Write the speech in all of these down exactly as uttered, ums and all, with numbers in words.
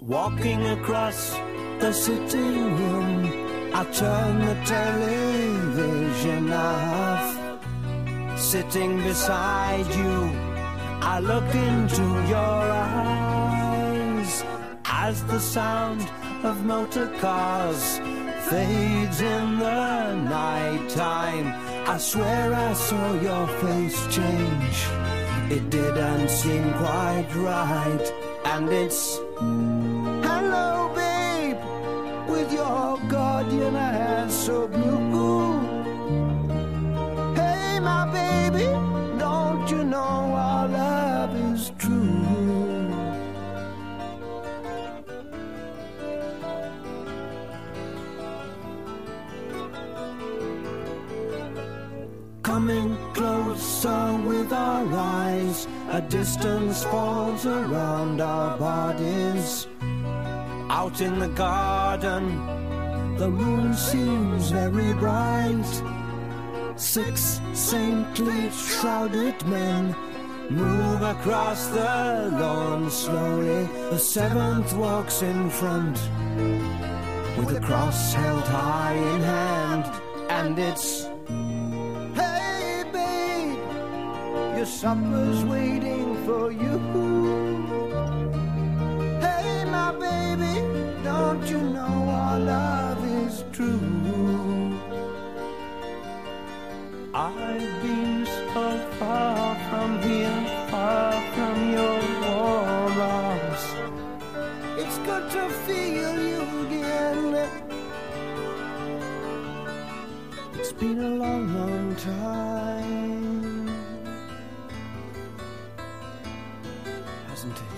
Walking across the sitting room, I turn the television off. Sitting beside you, I look into your eyes as the sound of motor cars fades in the night time. I swear I saw your face change. It didn't seem quite right. And it's hello, babe, with your guardian eyes so blue. Hey, my baby, don't you know our love is true? Coming closer with our eyes, a distance falls around our bodies. Out in the garden, the moon seems very bright. Six saintly shrouded men move across the lawn slowly. The seventh walks in front with a cross held high in hand. And it's, hey babe, your supper's waiting for you. Hey my baby, don't you know our love is true? I've been so far from here, far from your warm arms. It's good to feel you again. It's been a long, long time, hasn't it?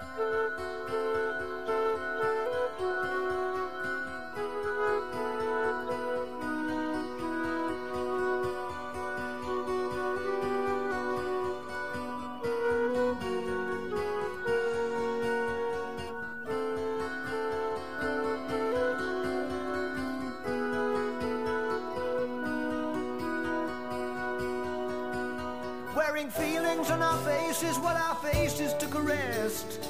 Wearing feelings on our faces while our faces took a rest.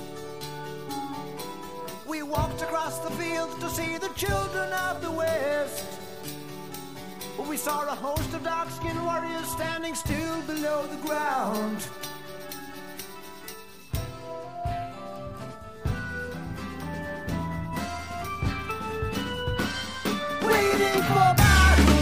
We walked across the fields to see the children of the West. We saw a host of dark-skinned warriors standing still below the ground. Waiting for battle.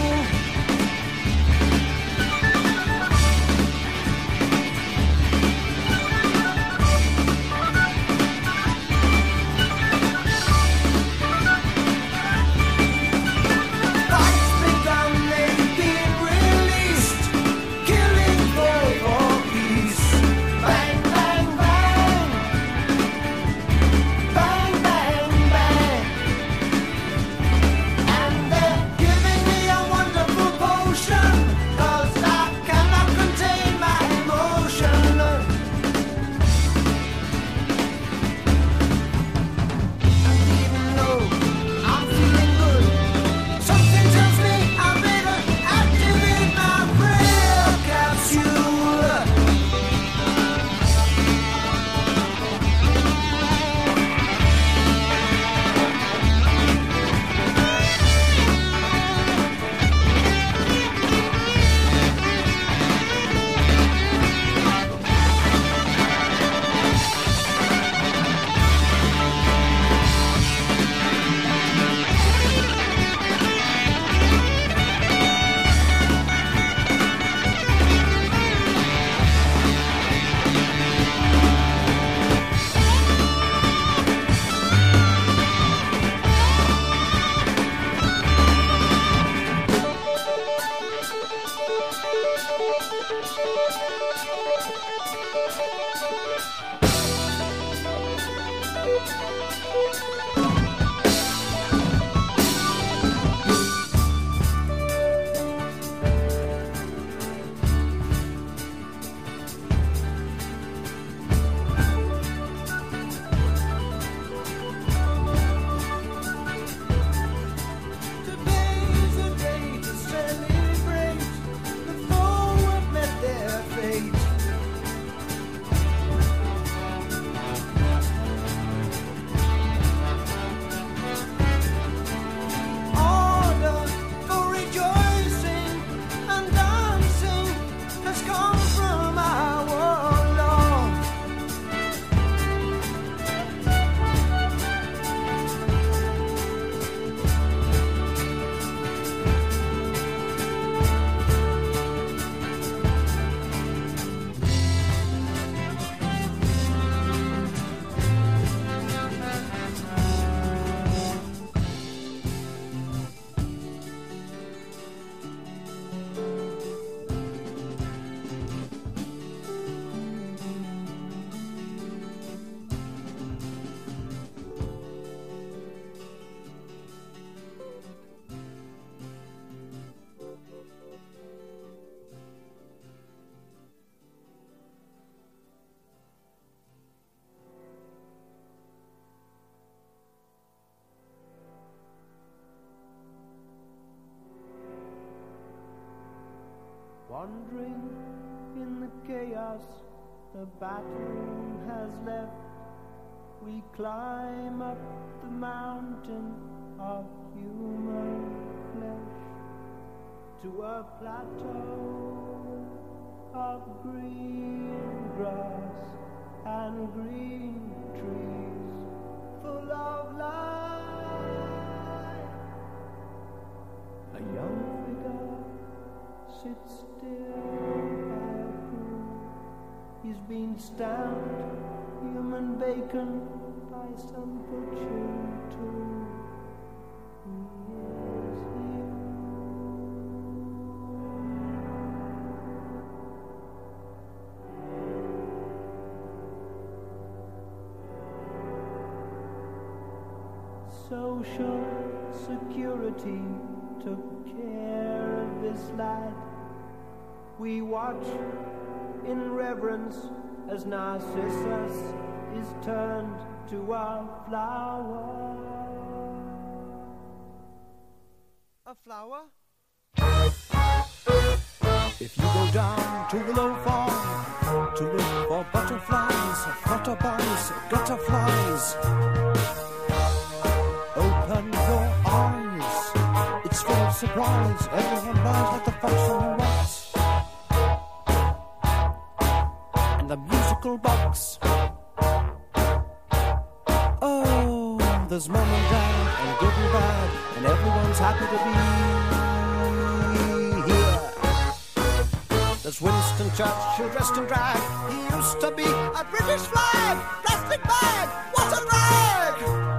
Wandering in the chaos the battle has left, we climb up the mountain of human flesh to a plateau of green grass and green trees full of life. A young figure sits still by a pool. He's been stamped human bacon by some butchering tool. He is here. Social security took care of this lad. We watch in reverence as Narcissus is turned to a flower. A flower? If you go down to Willow Farm to look for butterflies, flutterbuys, gutterflies, open your eyes. It's full of surprise. Everyone lies like the fox on the rocks. And the musical box. Oh, there's mom and dad and good and bad, and everyone's happy to be here. There's Winston Churchill dressed in drag. He used to be a British flag. Plastic bag, what a drag!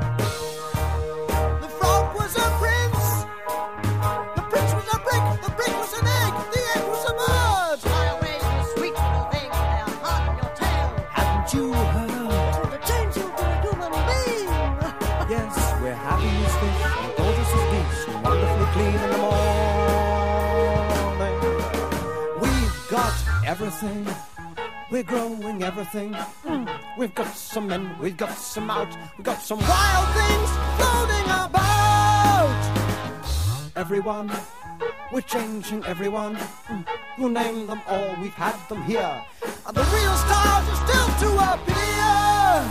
The frog was a prince. The prince was a brick. The brick was an egg. The egg was a bird. Fly away, you sweet little thing. I'll harden your tail. Haven't you heard? To the change you to a human being. Yes, we're happy as fish and gorgeous as geese and wonderfully clean in the morning. We've got everything. We're growing everything. Mm. We've got some in, we've got some out. We've got some wild things floating about. Everyone, we're changing everyone. Mm. We'll name them all, we've had them here. And the real stars are still to appear.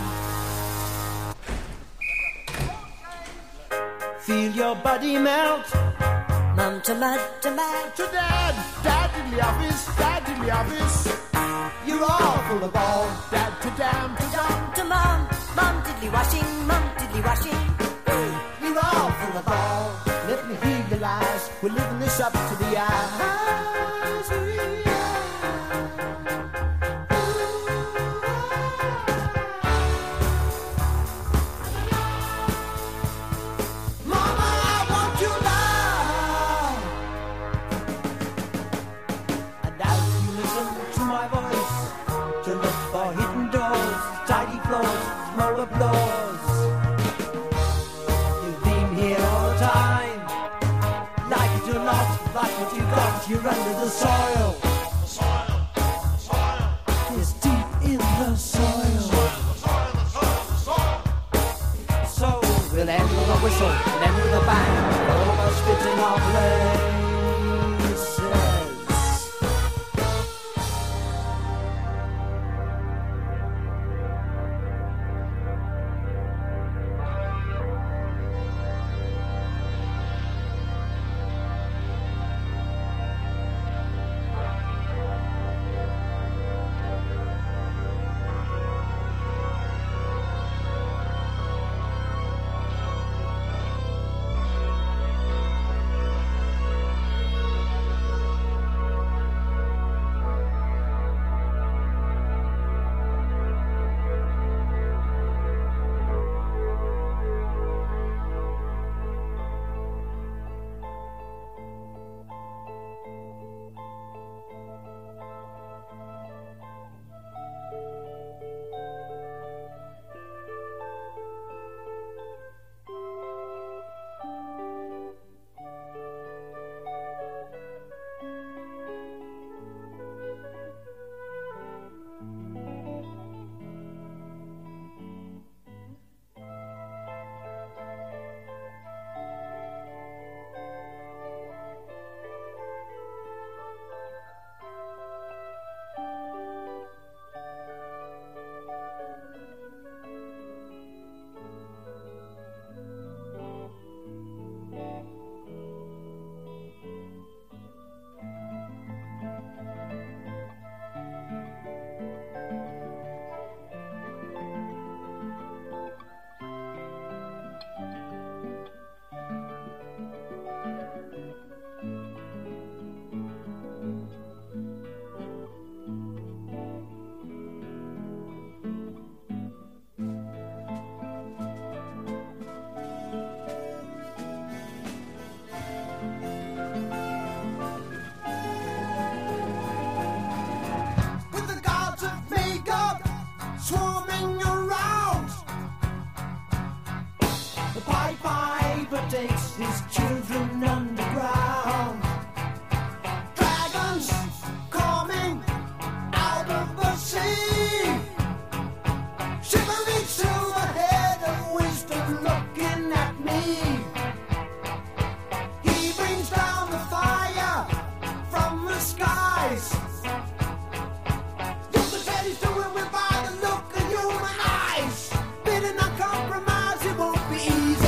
Feel your body melt. Mum to mud to mad. To dad, dad in the office, dad in the office. You're all full of all. Dad to dam to dum. Mum to mum. Mum diddly washing. Mum diddly washing. You're all full of all. Let me hear your lies. We're living this up to the eyes. Mama, I want you now. And as you listen to my voice, to look for hidden doors, tidy floors, smaller floors. You've been here all the time. Like it or not, like what you got, you're under the soil. Soil, soil, It's deep in the soil. soil. So we'll end with a whistle and end with a bang. All of us fit in our places. takes his children underground. Dragons coming out of the sea. Shivering silver head of wisdom looking at me. He brings down the fire from the skies. Look at what he's doing with by the look of human eyes. Bidding on compromise, it won't be easy.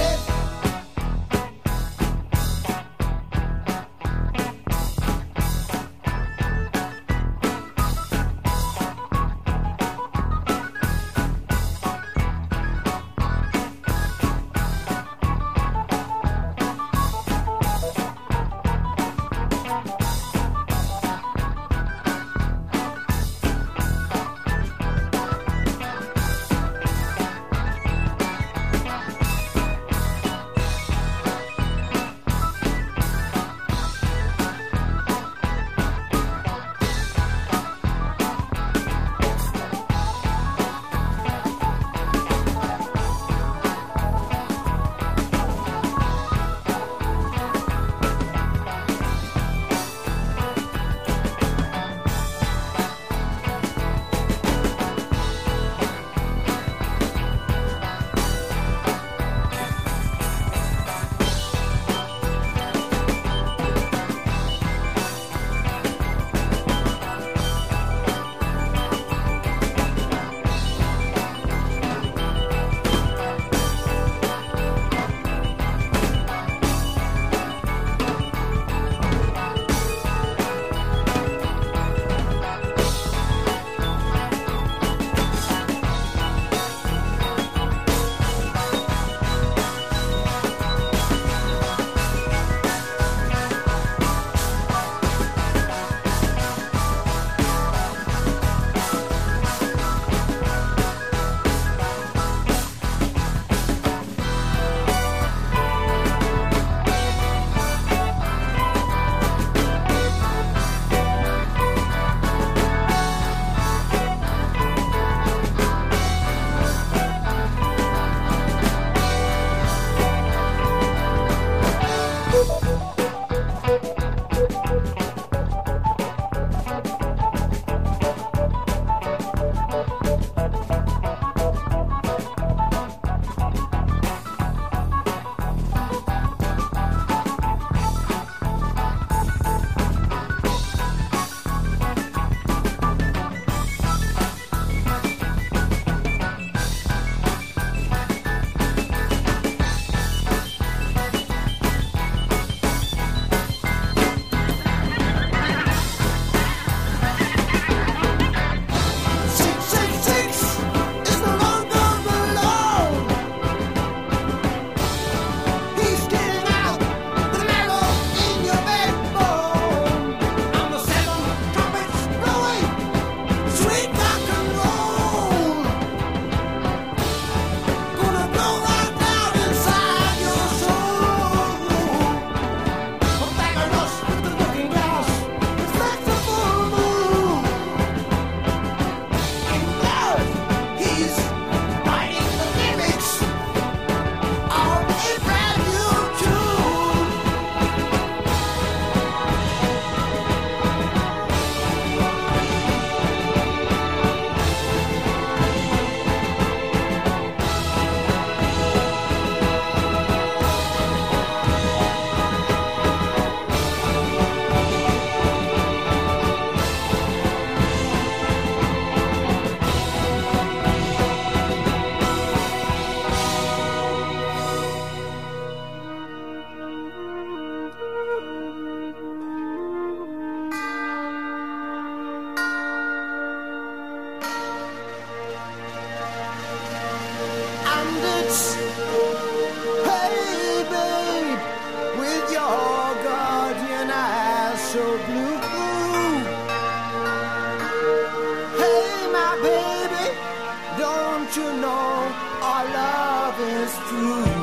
You know our love is true.